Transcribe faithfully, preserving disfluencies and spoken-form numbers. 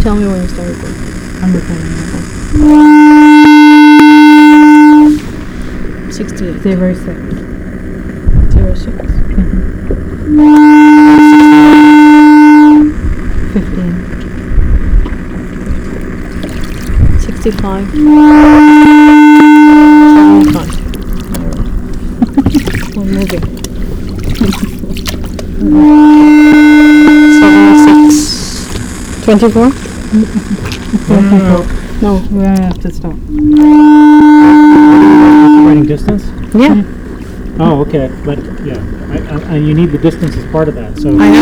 Tell me when you start recording. I'm recording now. sixty-eight. Zero six. Zero six. Fifteen. Sixty-five. Seventy-five. We're moving. Seventy-six. Twenty-four? Twenty-four. No. We're gonna have to stop. Writing distance? Yeah. Oh, okay. But yeah, I, I, I, you need the distance as part of that. So I know.